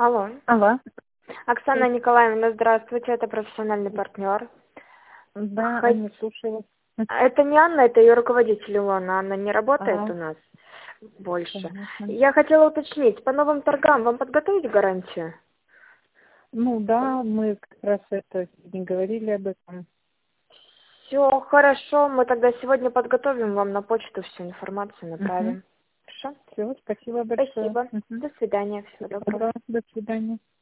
Алло. Алло. Оксана Николаевна, здравствуйте, это профессиональный партнер. Да, Хот- Аня, слушаю. Это не Анна, это ее руководитель Илона. Анна не работает А, у нас больше. понятно. Я хотела уточнить, по новым торгам вам подготовить гарантию? Ну да, мы как раз это не говорили об этом. Все хорошо, мы тогда сегодня подготовим вам на почту всю информацию, Угу. направим. Хорошо? Все, спасибо большое. Спасибо. Угу. До свидания, всего доброго. До свидания.